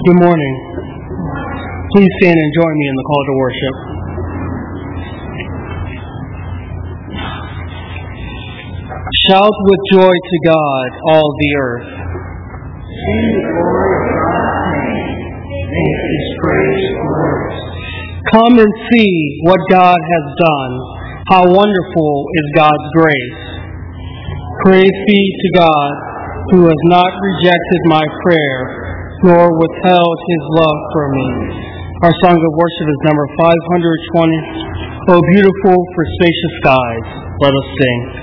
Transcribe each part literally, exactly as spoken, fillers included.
Good morning. Please stand and join me in the call to worship. Shout with joy to God, all the earth. Sing the glory of God's name. Make His praise glorious. Come and see what God has done. How wonderful is God's grace. Praise be to God, who has not rejected my prayer, nor withheld His love for me. Our song of worship is number five hundred twenty. Oh, beautiful for spacious skies, let us sing.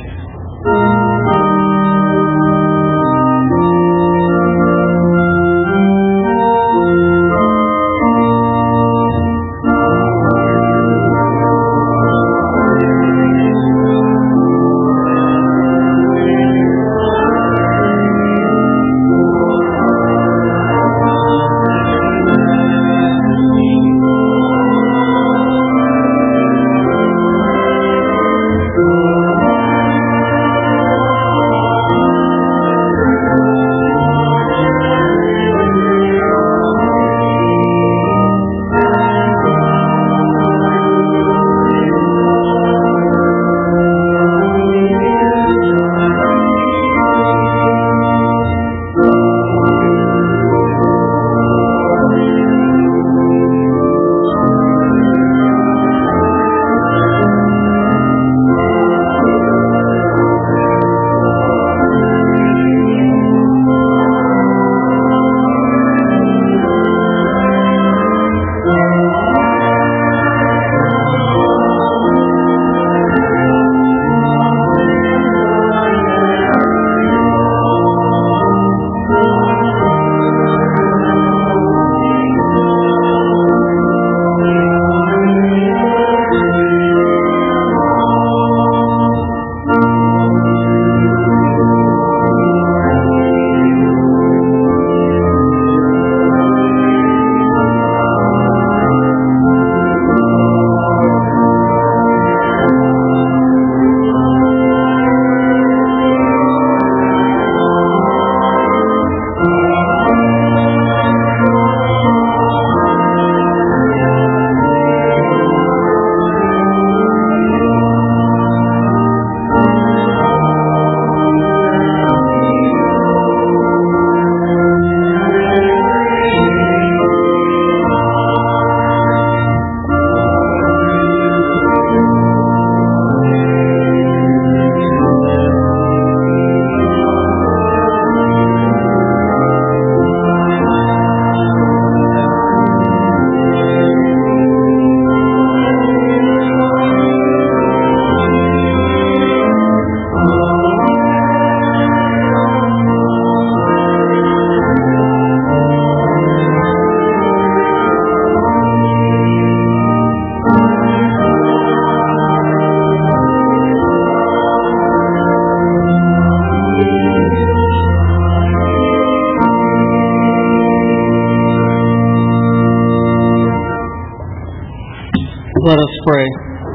Let us pray.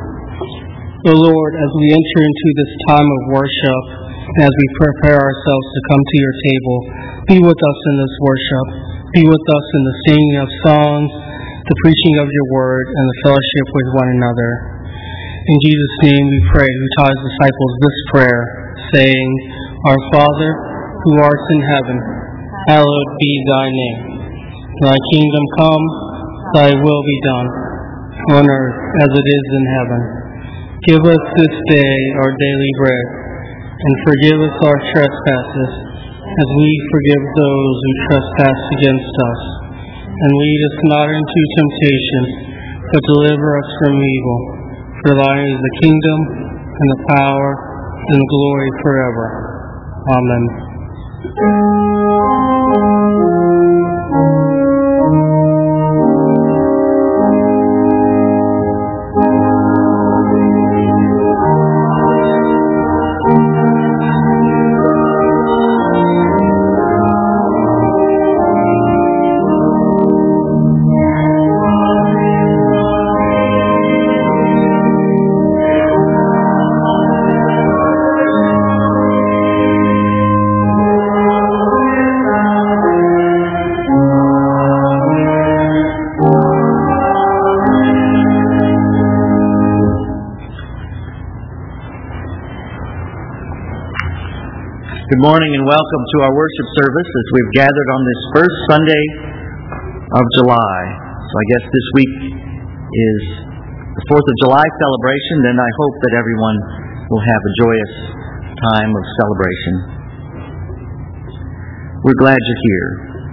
O Lord, as we enter into this time of worship, and as we prepare ourselves to come to your table, be with us in this worship. Be with us in the singing of songs, the preaching of your word, and the fellowship with one another. In Jesus' name we pray, who taught his disciples this prayer, saying, Our Father, who art in heaven, hallowed be thy name. Thy kingdom come, thy will be done, on earth as it is in heaven. Give us this day our daily bread, and forgive us our trespasses, as we forgive those who trespass against us. And lead us not into temptation, but deliver us from evil. For thine is the kingdom, and the power, and the glory forever. Amen. Thank you. Good morning and welcome to our worship service as we've gathered on this first Sunday of July. So I guess this week is the fourth of July celebration, and I hope that everyone will have a joyous time of celebration. We're glad you're here.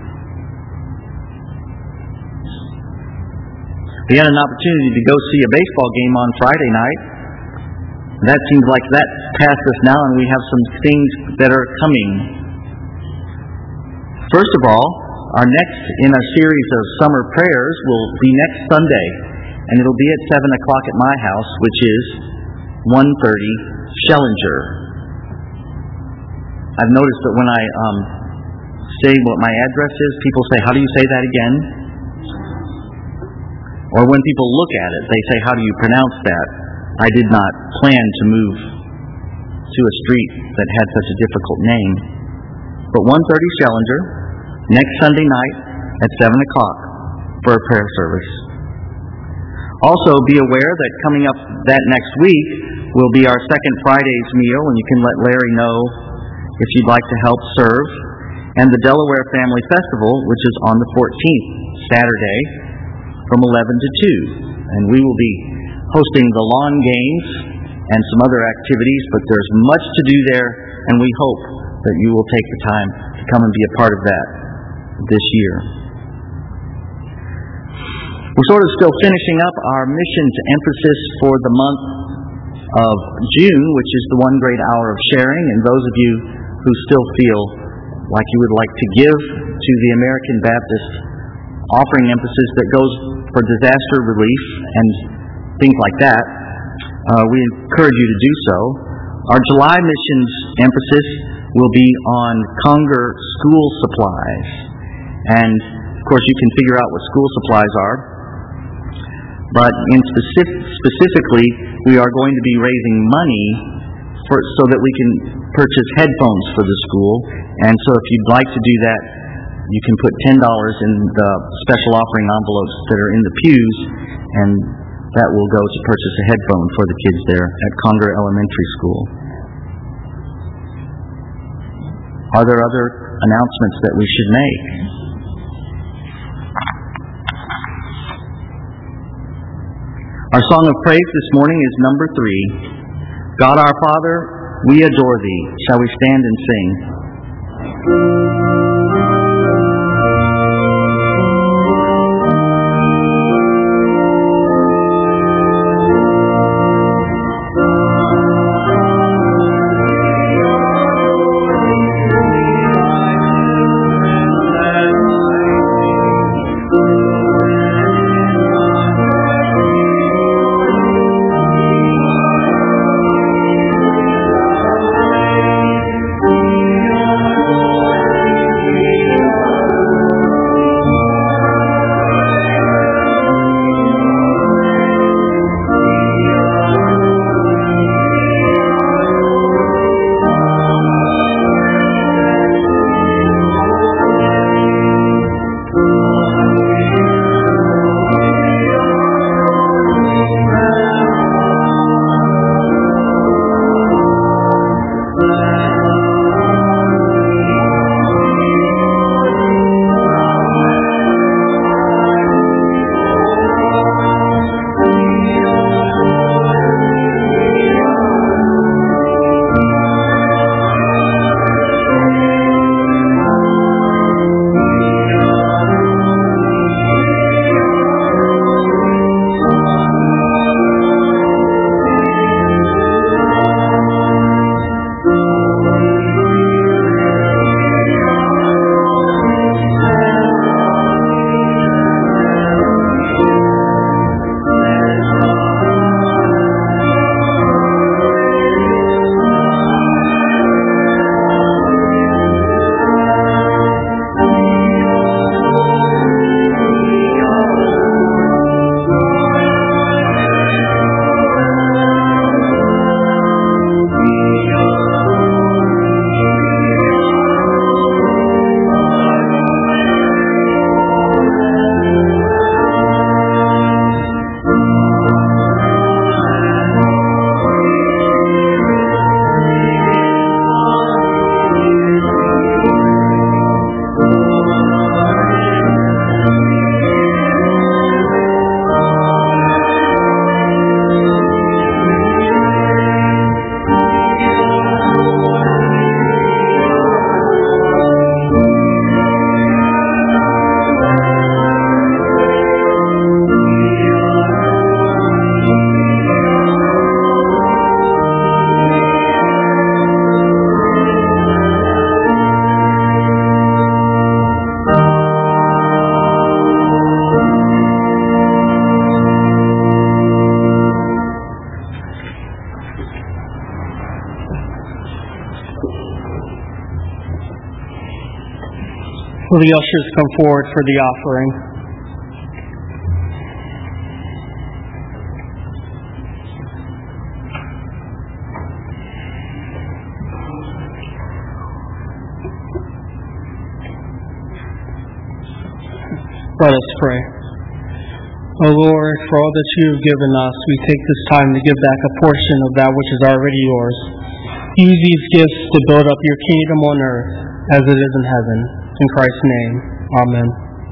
We had an opportunity to go see a baseball game on Friday night. That seems like that passed us now, and we have some things that are coming. First of all, our next in a series of summer prayers will be next Sunday, and it'll be at seven o'clock at my house, which is one thirty Schellinger. I've noticed that when I um, say what my address is, people say, "How do you say that again?" Or when people look at it, they say, "How do you pronounce that?" I did not plan to move to a street that had such a difficult name. But one thirty Schellinger, next Sunday night at seven o'clock for a prayer service. Also be aware that coming up that next week will be our second Friday's meal, and you can let Larry know if you'd like to help serve. And the Delaware Family Festival, which is on the fourteenth, Saturday, from eleven to two. And we will be hosting the lawn games and some other activities, but there's much to do there, and we hope that you will take the time to come and be a part of that this year. We're sort of still finishing up our missions emphasis for the month of June, which is the one great hour of sharing, and those of you who still feel like you would like to give to the American Baptist offering emphasis that goes for disaster relief and things like that, uh, we encourage you to do so. Our July missions emphasis will be on Conger school supplies. And, of course, you can figure out what school supplies are. But in specific, specifically, we are going to be raising money for, so that we can purchase headphones for the school. And so if you'd like to do that, you can put ten dollars in the special offering envelopes that are in the pews, and that will go to purchase a headphone for the kids there at Conger Elementary School. Are there other announcements that we should make? Our song of praise this morning is number three. God our Father, we adore Thee. Shall we stand and sing? Will the ushers come forward for the offering? Let us pray. O Lord, for all that you have given us, we take this time to give back a portion of that which is already yours. Use these gifts to build up your kingdom on earth as it is in heaven. In Christ's name, amen.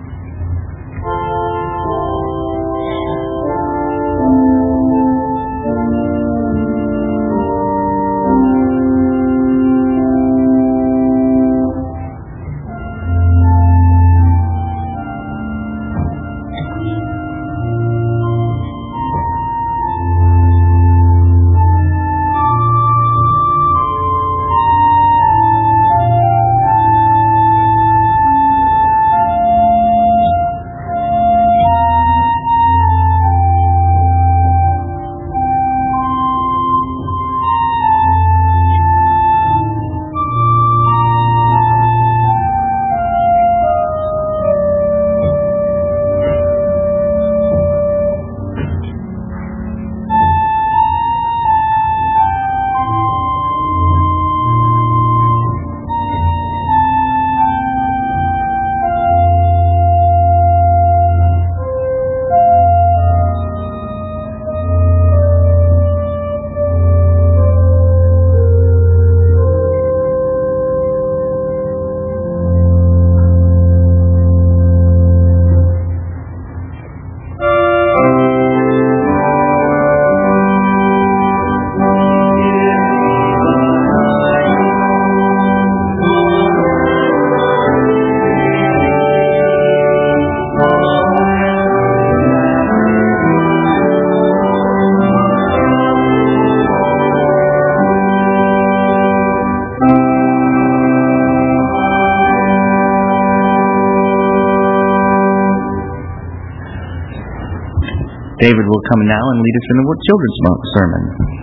David will come now and lead us in the children's sermon.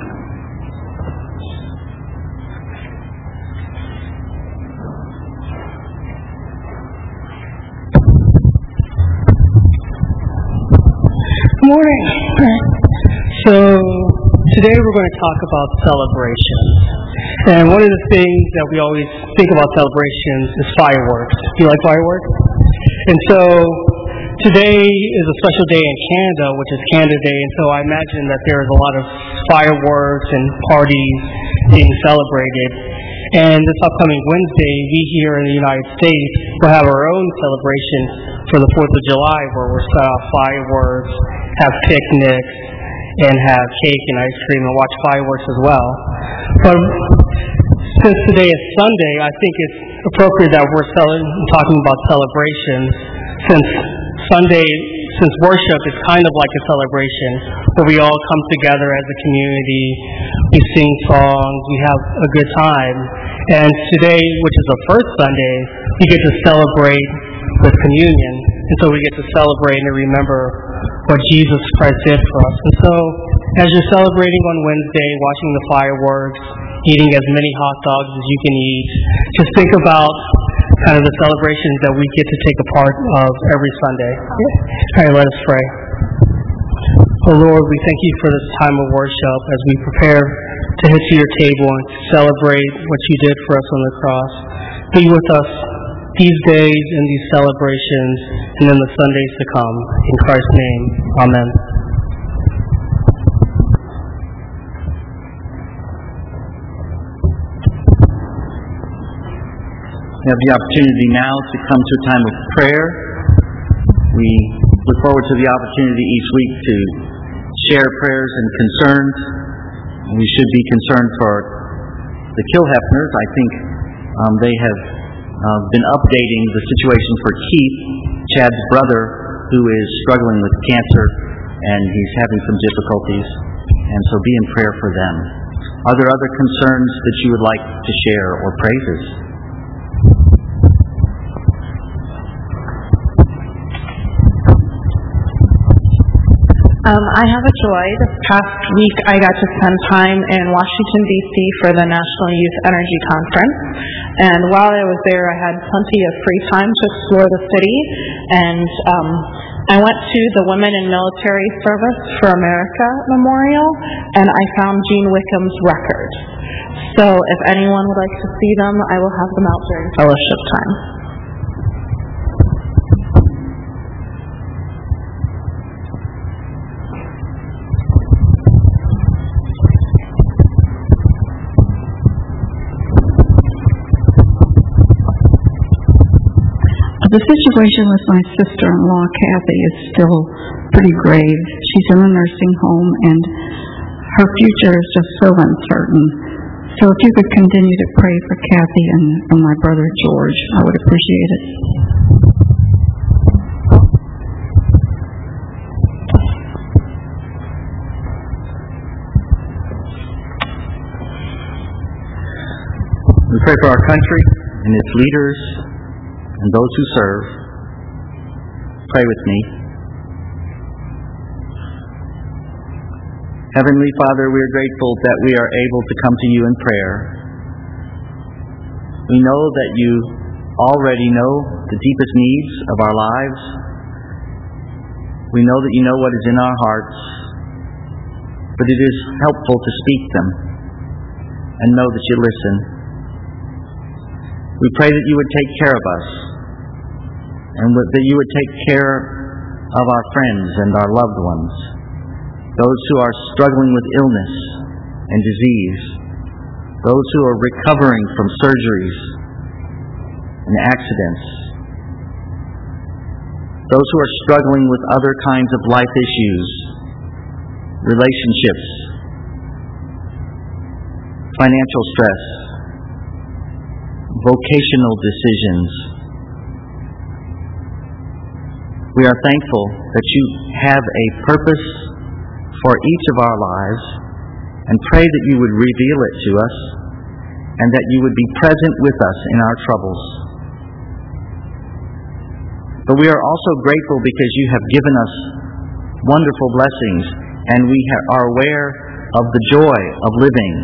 Good morning. So today we're going to talk about celebrations. And one of the things that we always think about celebrations is fireworks. Do you like fireworks? And so today is a special day in Canada, which is Canada Day, and so I imagine that there is a lot of fireworks and parties being celebrated. And this upcoming Wednesday, we here in the United States will have our own celebration for the fourth of July, where we'll set off fireworks, have picnics, and have cake and ice cream and watch fireworks as well. But since today is Sunday, I think it's appropriate that we're talking about celebrations, since Sunday, since worship is kind of like a celebration where we all come together as a community, we sing songs, we have a good time. And today, which is the first Sunday, we get to celebrate with communion. And so we get to celebrate and remember what Jesus Christ did for us. And so as you're celebrating on Wednesday, watching the fireworks, eating as many hot dogs as you can eat, just think about kind of the celebrations that we get to take a part of every Sunday. All right, let us pray. Oh Lord, we thank you for this time of worship as we prepare to head to your table and to celebrate what you did for us on the cross. Be with us these days and these celebrations and in the Sundays to come. In Christ's name, amen. We have the opportunity now to come to a time of prayer. We look forward to the opportunity each week to share prayers and concerns. We should be concerned for the Kilhefners. I think um, they have uh, been updating the situation for Keith, Chad's brother, who is struggling with cancer, and he's having some difficulties. And so be in prayer for them. Are there other concerns that you would like to share or praises? Uh, Um, I have a joy. This past week I got to spend time in Washington, D C for the National Youth Energy Conference. And while I was there, I had plenty of free time to explore the city. And um, I went to the Women in Military Service for America Memorial, and I found Gene Wickham's record. So if anyone would like to see them, I will have them out during fellowship time. The situation with my sister-in-law, Kathy, is still pretty grave. She's in a nursing home, and her future is just so uncertain. So if you could continue to pray for Kathy and, and my brother George, I would appreciate it. We pray for our country and its leaders and those who serve. Pray with me. Heavenly Father, we are grateful that we are able to come to you in prayer. We know that you already know the deepest needs of our lives. We know that you know what is in our hearts, but it is helpful to speak them and know that you listen. We pray that you would take care of us, and that you would take care of our friends and our loved ones, those who are struggling with illness and disease, those who are recovering from surgeries and accidents, those who are struggling with other kinds of life issues, relationships, financial stress, vocational decisions. We are thankful that you have a purpose for each of our lives, and pray that you would reveal it to us, and that you would be present with us in our troubles. But we are also grateful because you have given us wonderful blessings, and we are aware of the joy of living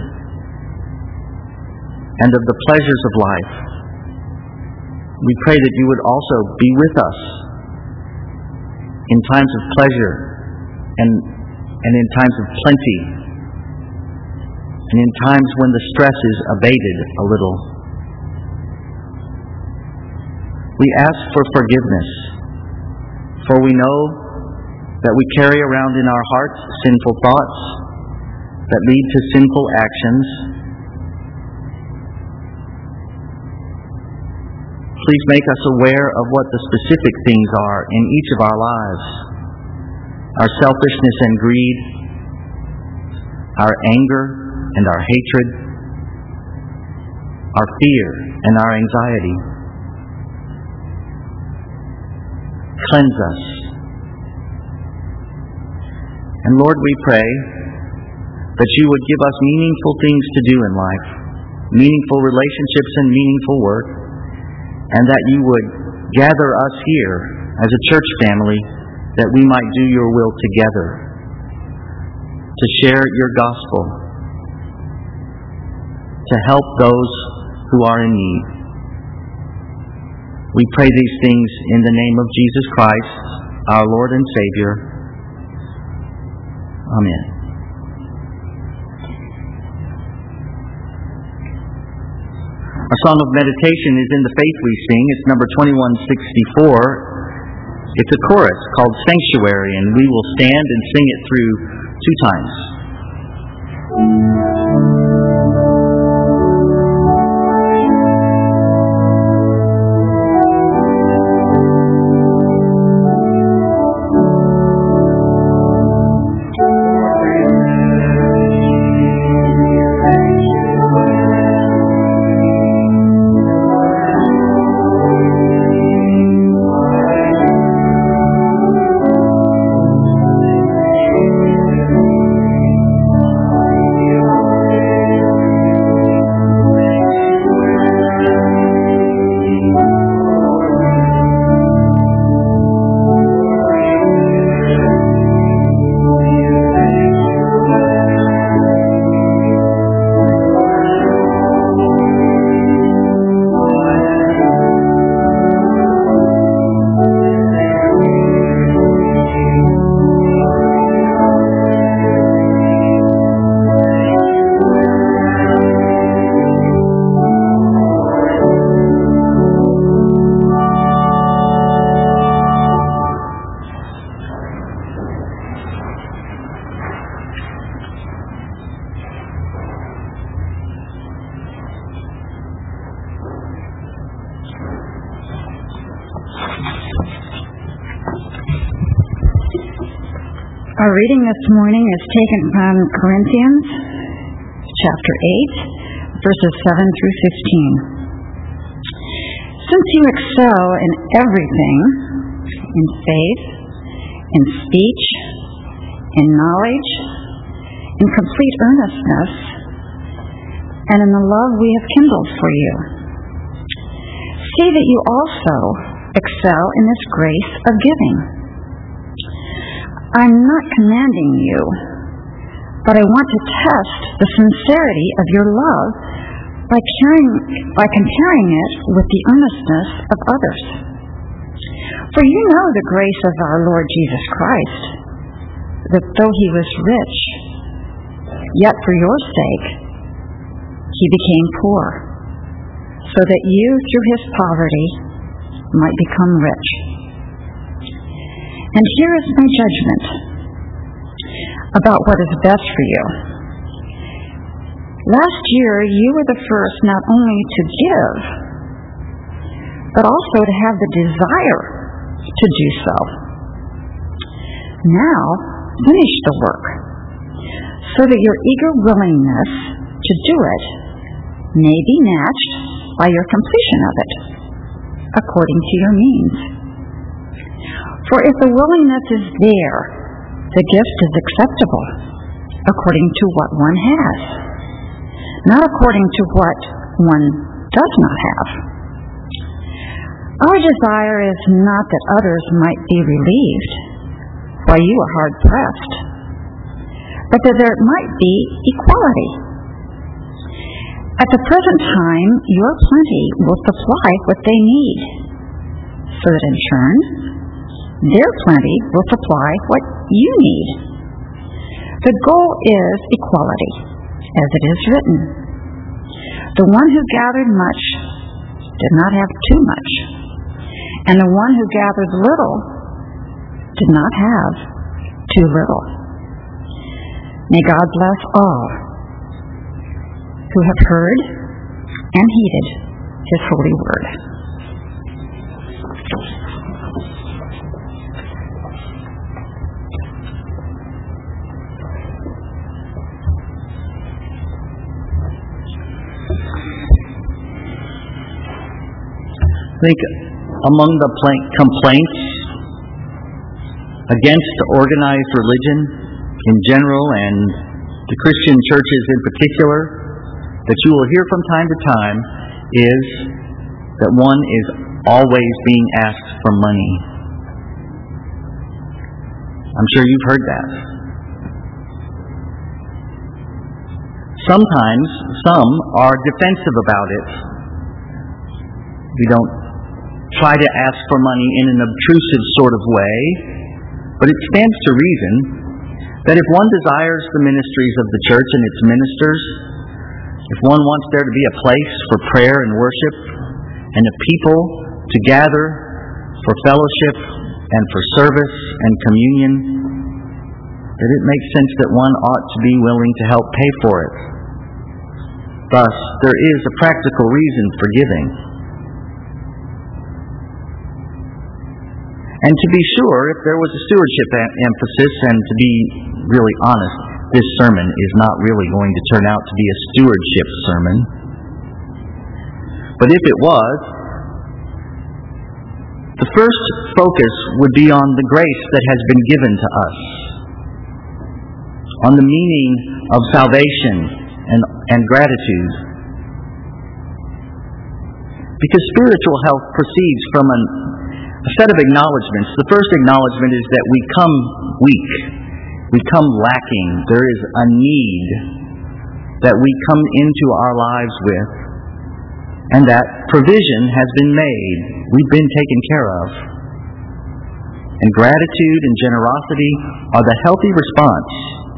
and of the pleasures of life. We pray that you would also be with us in times of pleasure and, and in times of plenty, and in times when the stress is abated a little. We ask for forgiveness, for we know that we carry around in our hearts sinful thoughts that lead to sinful actions. Please make us aware of what the specific things are in each of our lives. Our selfishness and greed, our anger and our hatred, our fear and our anxiety. Cleanse us. And Lord, we pray that you would give us meaningful things to do in life, meaningful relationships and meaningful work, and that you would gather us here as a church family that we might do your will together, to share your gospel, to help those who are in need. We pray these things in the name of Jesus Christ, our Lord and Savior. Amen. Our song of meditation is in the Faith We Sing. It's number twenty-one sixty-four. It's a chorus called Sanctuary, and we will stand and sing it through two times. You Our reading this morning is taken from Corinthians chapter eight, verses seven through fifteen. Since you excel in everything, in faith, in speech, in knowledge, in complete earnestness, and in the love we have kindled for you, see that you also excel in this grace of giving. I'm not commanding you, but I want to test the sincerity of your love by, caring, by comparing it with the earnestness of others. For you know the grace of our Lord Jesus Christ, that though he was rich, yet for your sake he became poor, so that you through his poverty might become rich. And here is my judgment about what is best for you. Last year, you were the first not only to give, but also to have the desire to do so. Now, finish the work, so that your eager willingness to do it may be matched by your completion of it, according to your means. For if the willingness is there, the gift is acceptable, according to what one has, not according to what one does not have. Our desire is not that others might be relieved while you are hard-pressed, but that there might be equality. At the present time, your plenty will supply what they need, so that in turn, their plenty will supply what you need. The goal is equality, as it is written. The one who gathered much did not have too much, and the one who gathered little did not have too little. May God bless all who have heard and heeded his holy word. I think among the complaints against organized religion in general and the Christian churches in particular that you will hear from time to time is that one is always being asked for money. I'm sure you've heard that. Sometimes some are defensive about it. We don't try to ask for money in an obtrusive sort of way, but it stands to reason that if one desires the ministries of the church and its ministers, if one wants there to be a place for prayer and worship and a people to gather for fellowship and for service and communion, that it makes sense that one ought to be willing to help pay for it. Thus, there is a practical reason for giving. And to be sure, if there was a stewardship a- emphasis, and to be really honest, this sermon is not really going to turn out to be a stewardship sermon. But if it was, the first focus would be on the grace that has been given to us, on the meaning of salvation and, and gratitude. Because spiritual health proceeds from an A set of acknowledgments. The first acknowledgment is that we come weak. We come lacking. There is a need that we come into our lives with, and that provision has been made. We've been taken care of. And gratitude and generosity are the healthy response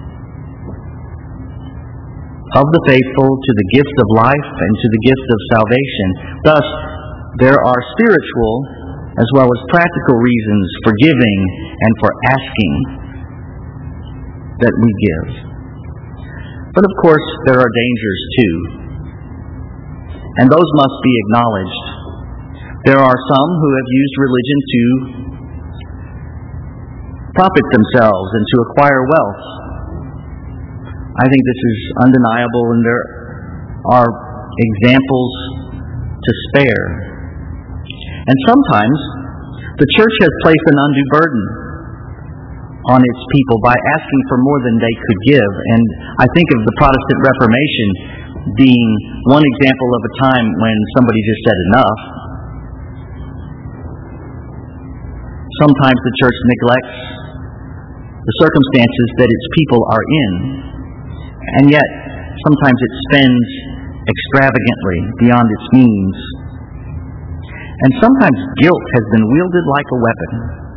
of the faithful to the gift of life and to the gift of salvation. Thus, there are spiritual as well as practical reasons for giving and for asking that we give. But of course, there are dangers too, and those must be acknowledged. There are some who have used religion to profit themselves and to acquire wealth. I think this is undeniable, and there are examples to spare. And sometimes the church has placed an undue burden on its people by asking for more than they could give. And I think of the Protestant Reformation being one example of a time when somebody just said enough. Sometimes the church neglects the circumstances that its people are in, and yet sometimes it spends extravagantly beyond its means. And sometimes guilt has been wielded like a weapon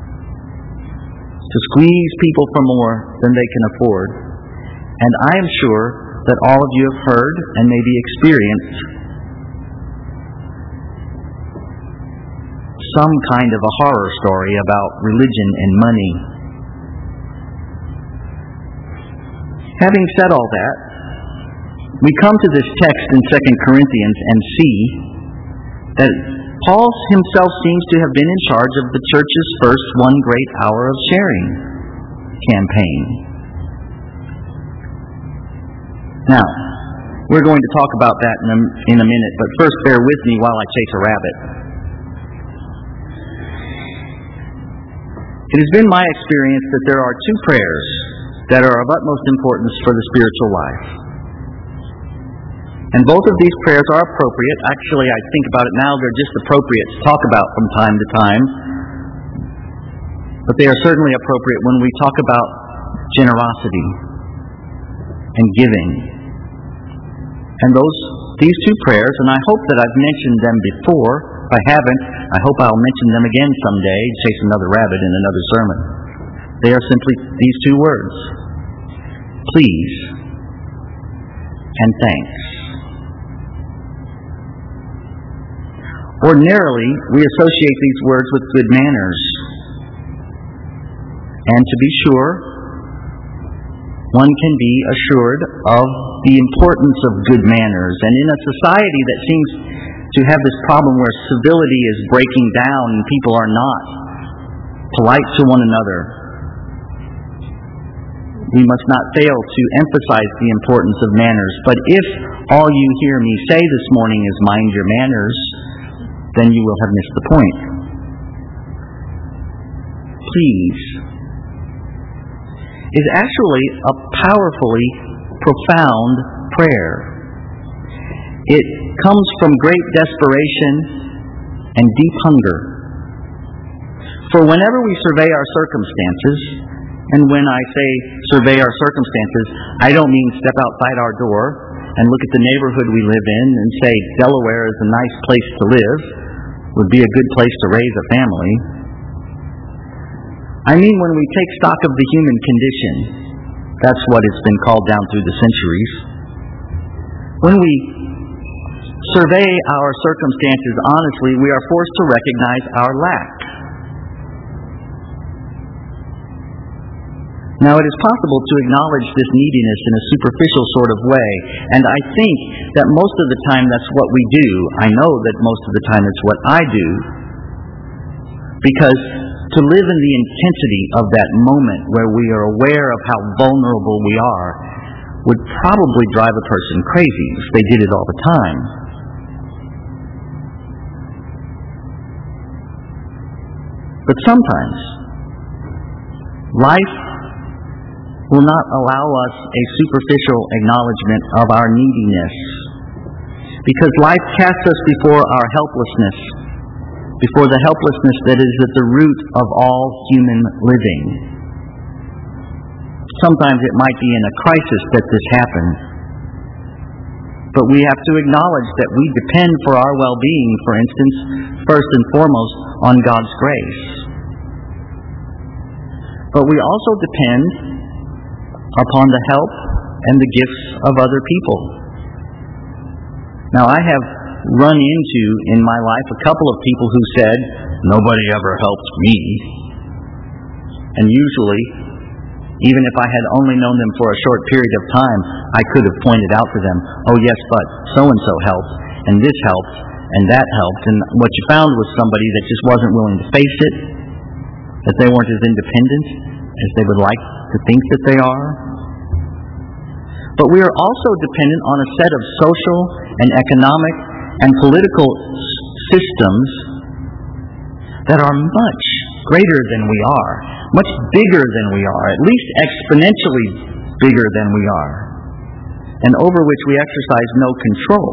to squeeze people for more than they can afford. And I am sure that all of you have heard and maybe experienced some kind of a horror story about religion and money. Having said all that, we come to this text in Second Corinthians and see that Paul himself seems to have been in charge of the church's first one great hour of sharing campaign. Now, we're going to talk about that in a, in a minute, but first bear with me while I chase a rabbit. It has been my experience that there are two prayers that are of utmost importance for the spiritual life. And both of these prayers are appropriate. Actually, I think about it now, they're just appropriate to talk about from time to time. But they are certainly appropriate when we talk about generosity and giving. And those, these two prayers, and I hope that I've mentioned them before. If I haven't, I hope I'll mention them again someday, chase another rabbit in another sermon. They are simply these two words: please and thanks. Ordinarily, we associate these words with good manners. And to be sure, one can be assured of the importance of good manners. And in a society that seems to have this problem where civility is breaking down and people are not polite to one another, we must not fail to emphasize the importance of manners. But if all you hear me say this morning is mind your manners, then you will have missed the point. Please is actually a powerfully profound prayer. It comes from great desperation and deep hunger. For whenever we survey our circumstances, and when I say survey our circumstances, I don't mean step outside our door and look at the neighborhood we live in and say Delaware is a nice place to live, would be a good place to raise a family. I mean when we take stock of the human condition. That's what it's been called down through the centuries. When we survey our circumstances honestly, we are forced to recognize our lack. Now, it is possible to acknowledge this neediness in a superficial sort of way, and I think that most of the time that's what we do. I know that most of the time it's what I do, because to live in the intensity of that moment where we are aware of how vulnerable we are would probably drive a person crazy if they did it all the time. But sometimes life will not allow us a superficial acknowledgement of our neediness, because life casts us before our helplessness, before the helplessness that is at the root of all human living. Sometimes it might be in a crisis that this happens, but we have to acknowledge that we depend for our well-being, for instance, first and foremost on God's grace. But we also depend upon the help and the gifts of other people. Now, I have run into in my life a couple of people who said, "Nobody ever helped me." And usually, even if I had only known them for a short period of time, I could have pointed out to them, "Oh yes, but so-and-so helped, and this helped, and that helped." And what you found was somebody that just wasn't willing to face it, that they weren't as independent as they would like to think that they are. But we are also dependent on a set of social and economic and political s- systems that are much greater than we are, much bigger than we are, at least exponentially bigger than we are, and over which we exercise no control.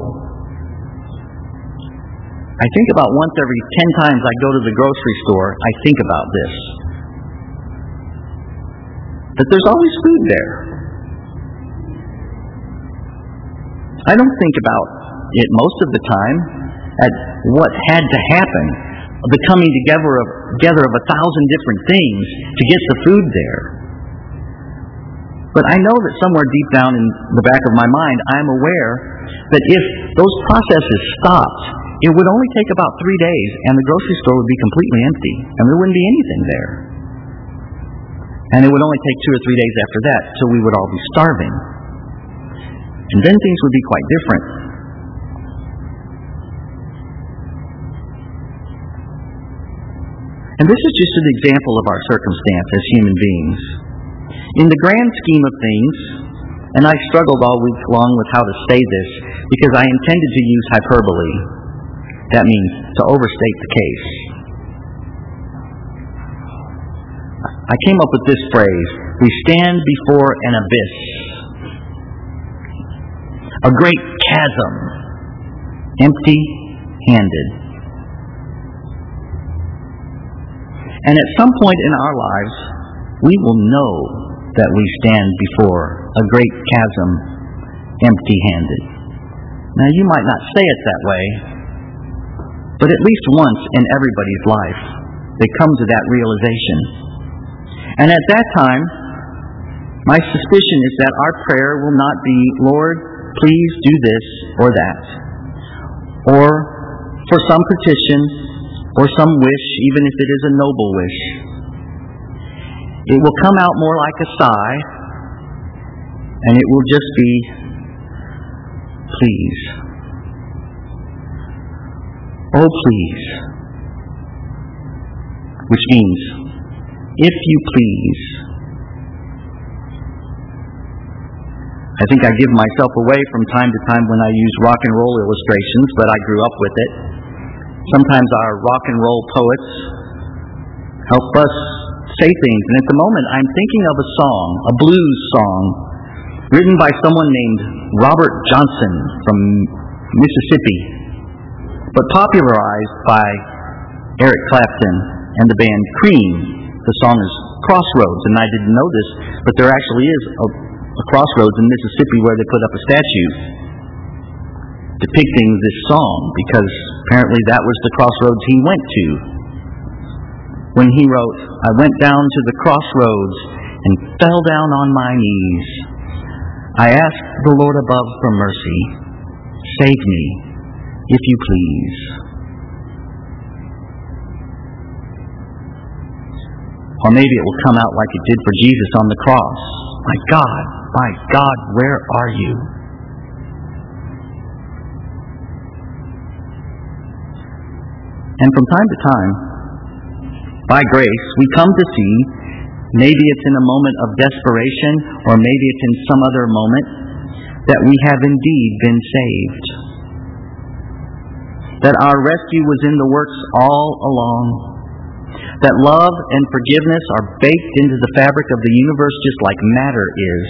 I think about once every ten times I go to the grocery store, I think about this. That there's always food there. I don't think about it most of the time at what had to happen, the coming together of, together of a thousand different things to get the food there. But I know that somewhere deep down in the back of my mind, I'm aware that if those processes stopped, it would only take about three days and the grocery store would be completely empty and there wouldn't be anything there. And it would only take two or three days after that till we would all be starving. And then things would be quite different. And this is just an example of our circumstance as human beings. In the grand scheme of things, and I struggled all week long with how to say this because I intended to use hyperbole. That means to overstate the case. I came up with this phrase: we stand before an abyss, a great chasm, empty-handed. And at some point in our lives, we will know that we stand before a great chasm, empty-handed. Now, you might not say it that way, but at least once in everybody's life, they come to that realization. And at that time, my suspicion is that our prayer will not be, Lord, please do this or that, or for some petition, or some wish, even if it is a noble wish. It will come out more like a sigh, and it will just be, please. Oh, please. Which means, if you please. I think I give myself away from time to time when I use rock and roll illustrations, but I grew up with it. Sometimes our rock and roll poets help us say things. And at the moment, I'm thinking of a song, a blues song, written by someone named Robert Johnson from Mississippi, but popularized by Eric Clapton and the band Cream. The song is Crossroads, and I didn't know this, but there actually is a, a crossroads in Mississippi where they put up a statue depicting this song, because apparently that was the crossroads he went to when he wrote, I went down to the crossroads and fell down on my knees. I asked the Lord above for mercy. Save me, if you please. Or maybe it will come out like it did for Jesus on the cross. My God, my God, where are you? And from time to time, by grace, we come to see, maybe it's in a moment of desperation, or maybe it's in some other moment, that we have indeed been saved. That our rescue was in the works all along. That love and forgiveness are baked into the fabric of the universe just like matter is,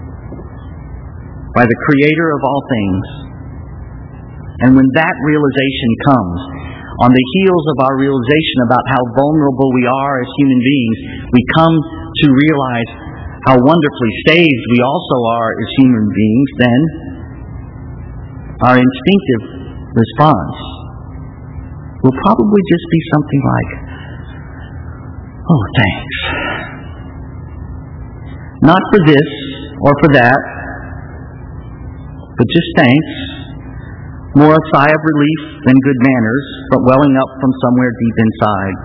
by the Creator of all things. And when that realization comes, on the heels of our realization about how vulnerable we are as human beings, we come to realize how wonderfully saved we also are as human beings. Then our instinctive response will probably just be something like, oh, thanks. Not for this or for that, but just thanks. More a sigh of relief than good manners, but welling up from somewhere deep inside.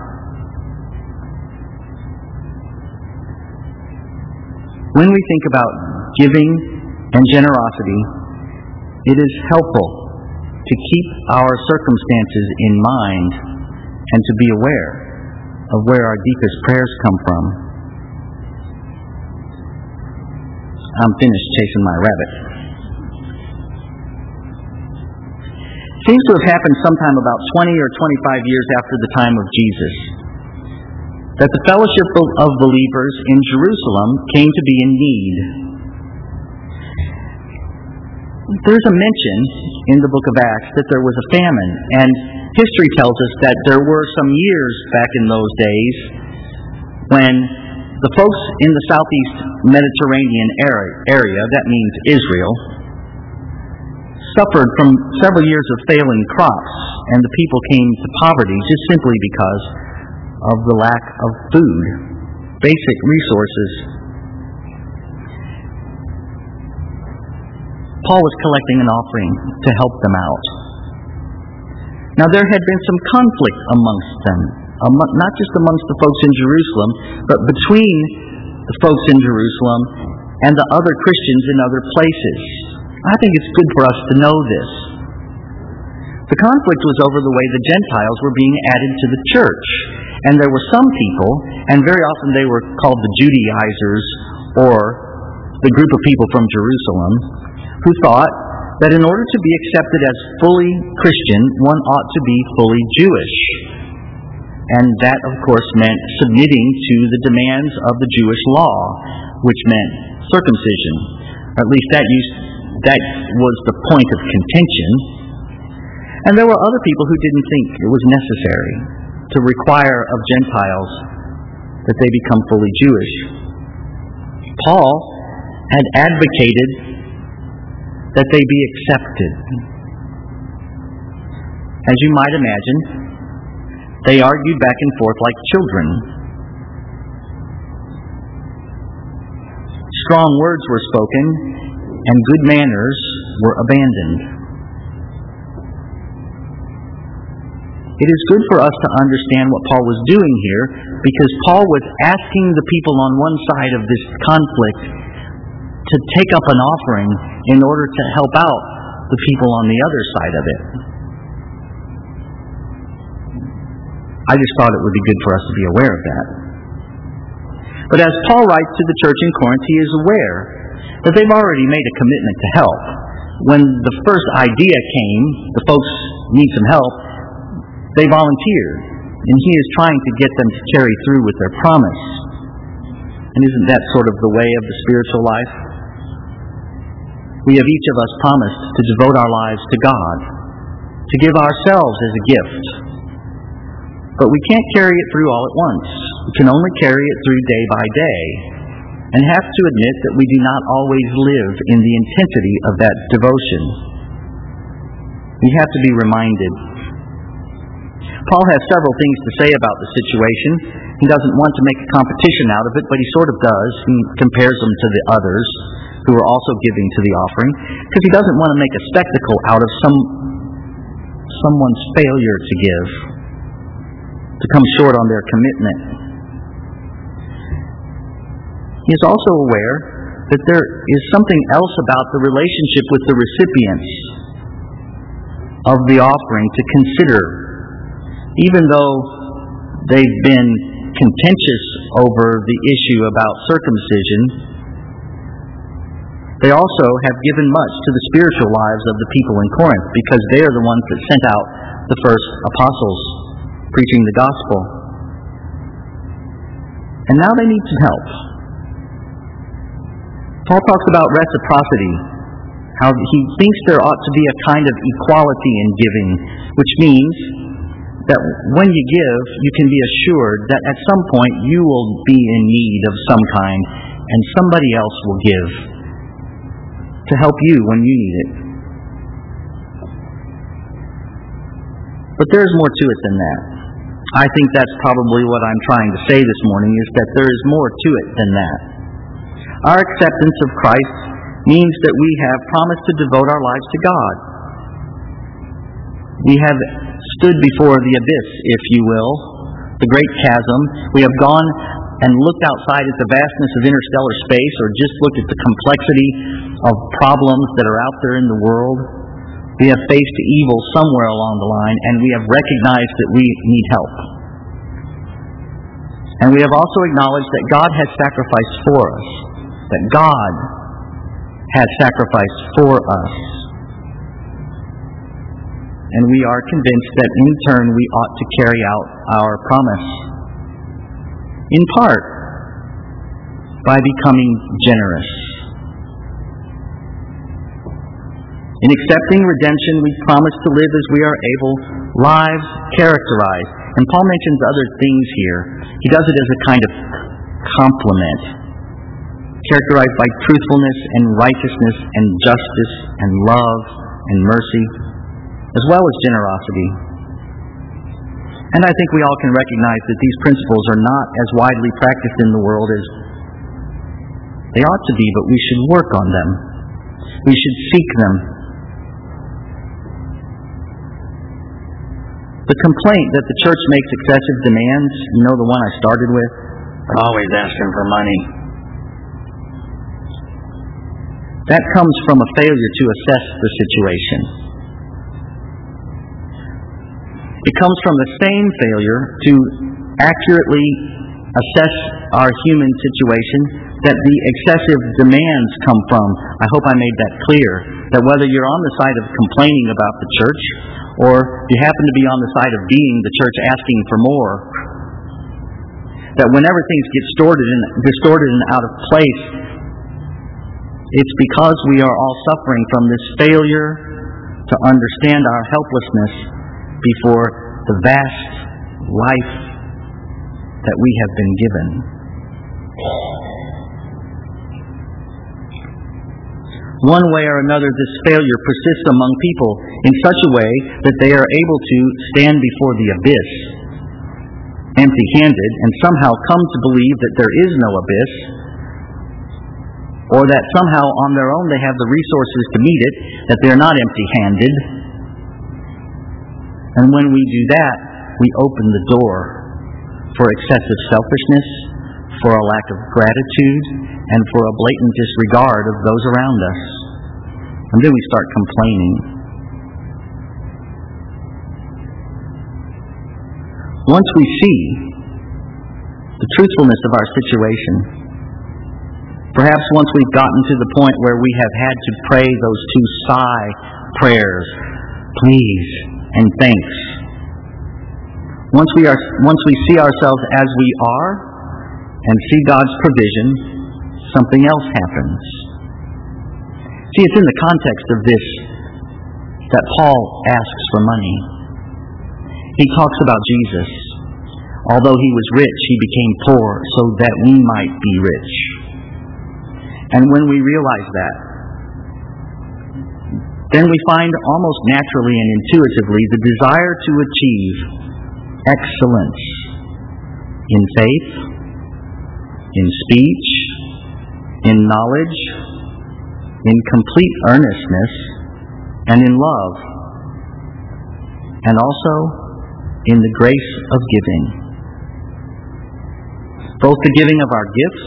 When we think about giving and generosity, it is helpful to keep our circumstances in mind and to be aware of where our deepest prayers come from. I'm finished chasing my rabbit. Seems to have happened sometime about twenty or twenty-five years after the time of Jesus, that the fellowship of believers in Jerusalem came to be in need. There's a mention in the book of Acts that there was a famine, and history tells us that there were some years back in those days when the folks in the southeast Mediterranean area, that means Israel, suffered from several years of failing crops, and the people came to poverty just simply because of the lack of food, basic resources. Paul was collecting an offering to help them out. Now there had been some conflict amongst them, not just amongst the folks in Jerusalem, but between the folks in Jerusalem and the other Christians in other places. I think it's good for us to know this. The conflict was over the way the Gentiles were being added to the church. And there were some people, and very often they were called the Judaizers, or the group of people from Jerusalem, who thought that in order to be accepted as fully Christian, one ought to be fully Jewish. And that, of course, meant submitting to the demands of the Jewish law, which meant circumcision. Or at least that used, that was the point of contention. And there were other people who didn't think it was necessary to require of Gentiles that they become fully Jewish. Paul had advocated that they be accepted. As you might imagine, they argued back and forth like children. Strong words were spoken, and good manners were abandoned. It is good for us to understand what Paul was doing here, because Paul was asking the people on one side of this conflict to take up an offering in order to help out the people on the other side of it. I just thought it would be good for us to be aware of that. But as Paul writes to the church in Corinth, he is aware that they've already made a commitment to help. When the first idea came, the folks need some help, they volunteered, and he is trying to get them to carry through with their promise. And isn't that sort of the way of the spiritual life? We have each of us promised to devote our lives to God, to give ourselves as a gift. But we can't carry it through all at once. We can only carry it through day by day, and have to admit that we do not always live in the intensity of that devotion. We have to be reminded. Paul has several things to say about the situation. He doesn't want to make a competition out of it, but he sort of does. He compares them to the others who are also giving to the offering, because he doesn't want to make a spectacle out of some someone's failure to give, to come short on their commitment. He is also aware that there is something else about the relationship with the recipients of the offering to consider. Even though they've been contentious over the issue about circumcision, they also have given much to the spiritual lives of the people in Corinth, because they are the ones that sent out the first apostles preaching the gospel. And now they need some help. Paul talks about reciprocity, how he thinks there ought to be a kind of equality in giving, which means that when you give, you can be assured that at some point you will be in need of some kind, and somebody else will give to help you when you need it. But there's more to it than that. I think that's probably what I'm trying to say this morning, is that there is more to it than that. Our acceptance of Christ means that we have promised to devote our lives to God. We have stood before the abyss, if you will, the great chasm. We have gone and looked outside at the vastness of interstellar space, or just looked at the complexity of problems that are out there in the world. We have faced evil somewhere along the line, and we have recognized that we need help. And we have also acknowledged that God has sacrificed for us, that God has sacrificed for us. And we are convinced that in turn we ought to carry out our promise, in part by becoming generous. In accepting redemption, we promise to live as we are able, lives characterized. And Paul mentions other things here. He does it as a kind of compliment, characterized by truthfulness and righteousness and justice and love and mercy, as well as generosity. And I think we all can recognize that these principles are not as widely practiced in the world as they ought to be, but we should work on them. We should seek them. The complaint that the church makes excessive demands, you know the one I started with? They're always asking for money. That comes from a failure to assess the situation. It comes from the same failure to accurately assess our human situation that the excessive demands come from. I hope I made that clear. That whether you're on the side of complaining about the church, or you happen to be on the side of being the church asking for more, that whenever things get distorted and, distorted and out of place, it's because we are all suffering from this failure to understand our helplessness before the vast life that we have been given. One way or another, this failure persists among people in such a way that they are able to stand before the abyss, empty-handed, and somehow come to believe that there is no abyss, or that somehow on their own they have the resources to meet it, that they're not empty-handed. And when we do that, we open the door for excessive selfishness, for a lack of gratitude, and for a blatant disregard of those around us. And then we start complaining. Once we see the truthfulness of our situation, perhaps once we've gotten to the point where we have had to pray those two sigh prayers, please and thanks, once we are, once we see ourselves as we are, and see God's provision, something else happens. See, it's in the context of this that Paul asks for money. He talks about Jesus. Although he was rich, he became poor so that we might be rich. And when we realize that, then we find almost naturally and intuitively the desire to achieve excellence in faith, in speech, in knowledge, in complete earnestness, and in love, and also in the grace of giving. Both the giving of our gifts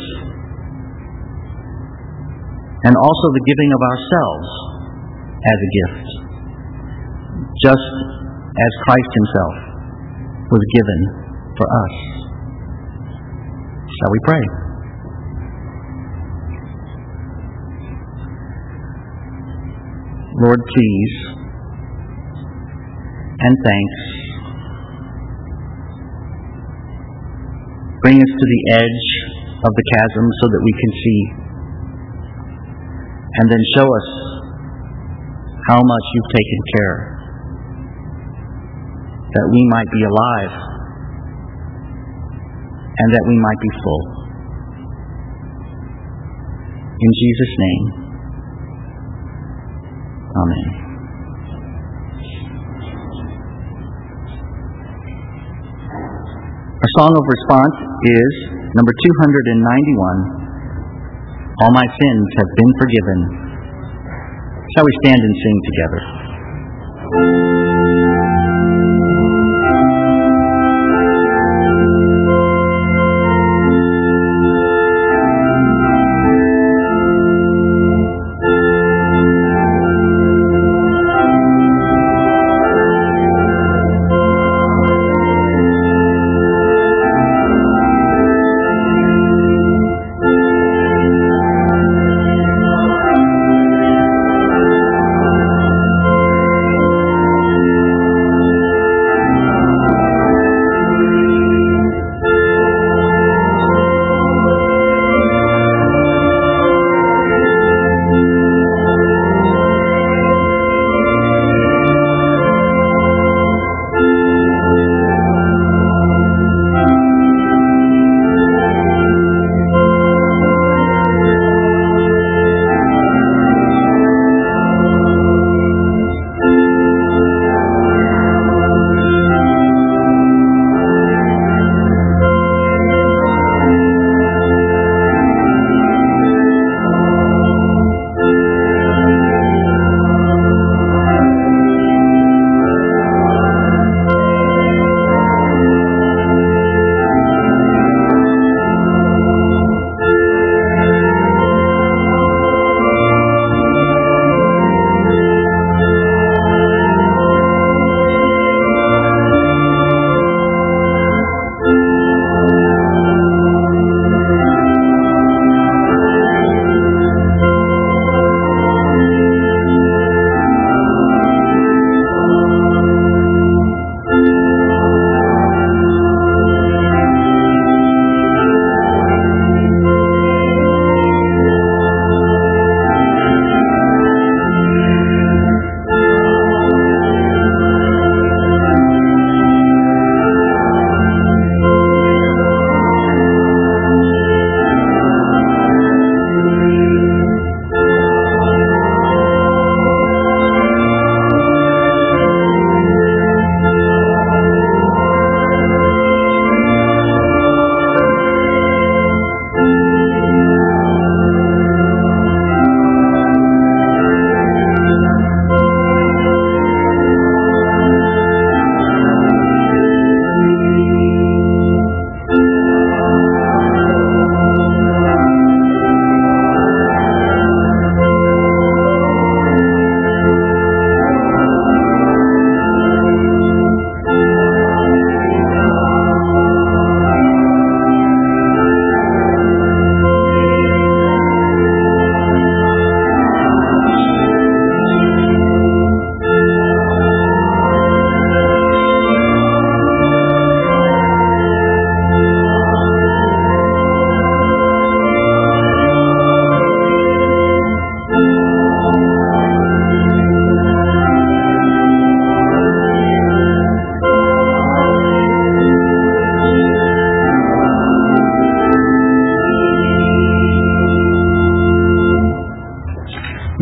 and also the giving of ourselves as a gift, just as Christ himself was given for us. Shall we pray? Lord, please, and thanks, bring us to the edge of the chasm so that we can see, and then show us how much you've taken care, that we might be alive, and that we might be full. In Jesus' name, amen. Our song of response is number two hundred ninety-one, All My Sins Have Been Forgiven. Shall we stand and sing together?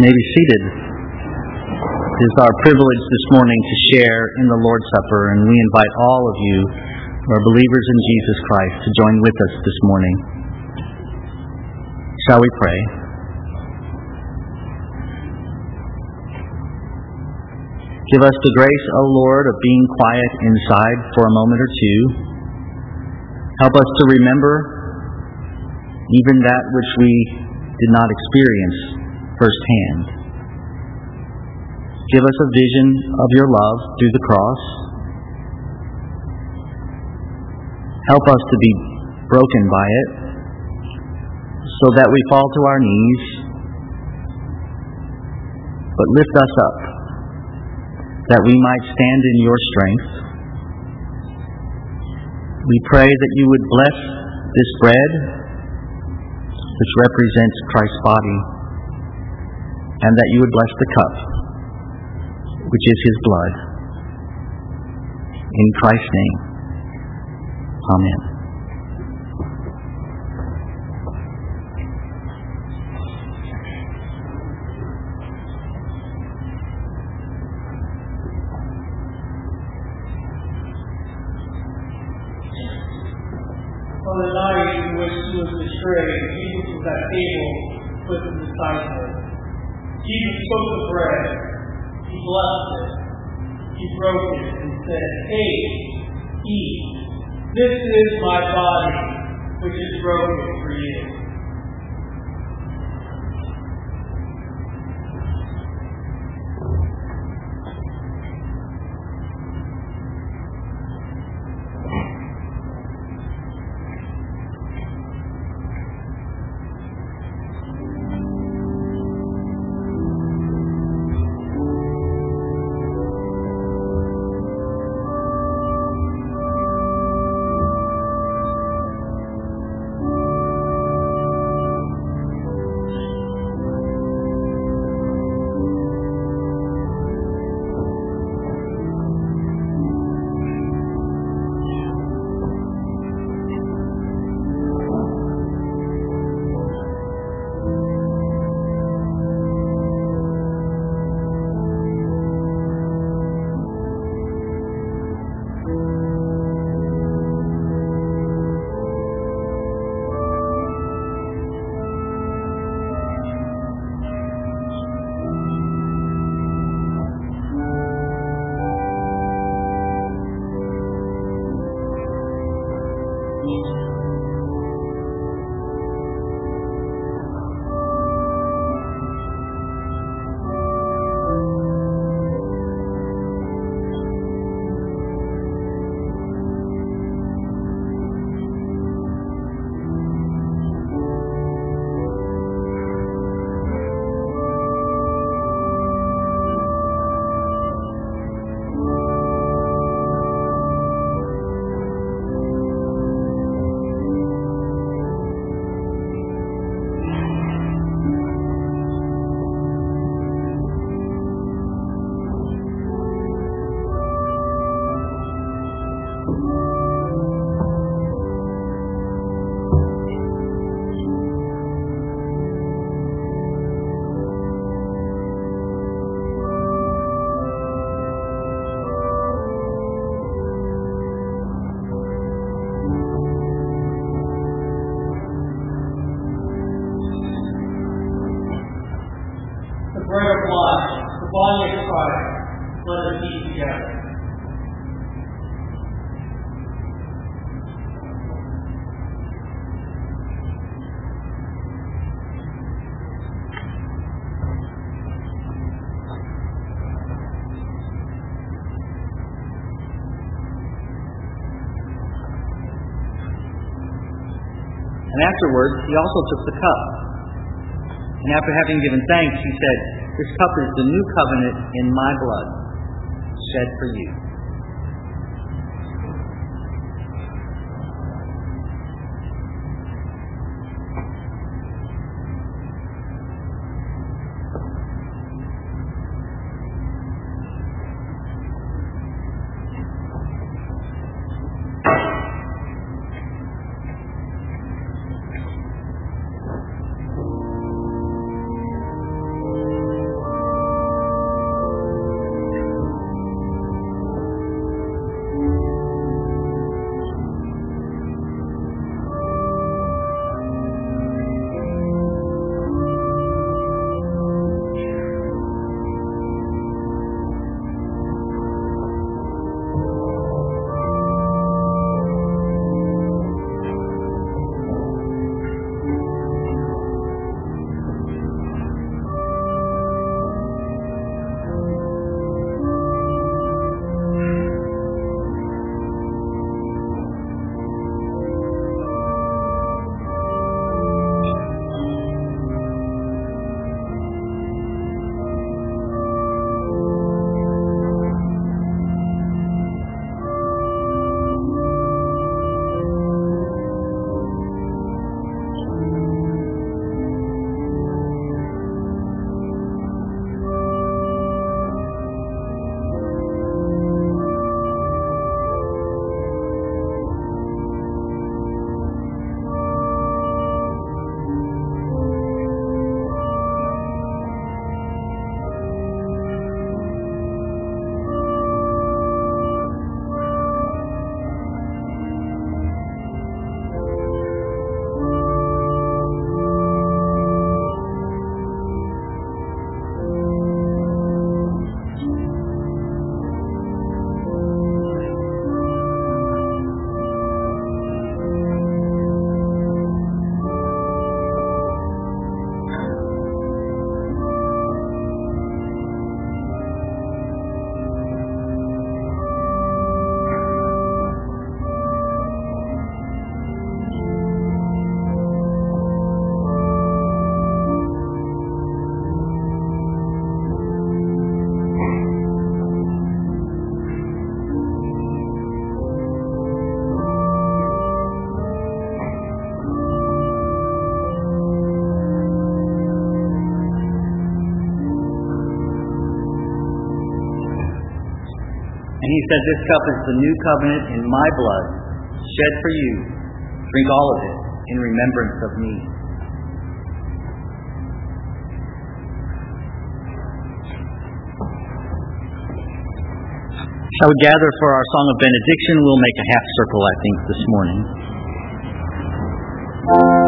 may be seated. It is our privilege this morning to share in the Lord's Supper, and we invite all of you who are believers in Jesus Christ to join with us this morning. Shall we pray? Give us the grace, O Lord, of being quiet inside for a moment or two. Help us to remember even that which we did not experience firsthand. Give us a vision of your love through the cross. Help us to be broken by it, so that we fall to our knees, but lift us up, that we might stand in your strength. We pray that you would bless this bread, which represents Christ's body, and that you would bless the cup, which is his blood. In Christ's name, amen. On the night in which he was betrayed, Jesus was at table with his disciples. Jesus took the bread, he blessed it, he broke it, and said, "Take, eat. This is my body, which is broken for you." Bread of life, the body of Christ, let us eat together. And afterwards, he also took the cup. And after having given thanks, he said, "This cup is the new covenant in my blood, shed for you." he said, "This cup is the new covenant in my blood, shed for you. Drink all of it in remembrance of me." Shall we gather for our song of benediction? We'll make a half circle, I think, this morning.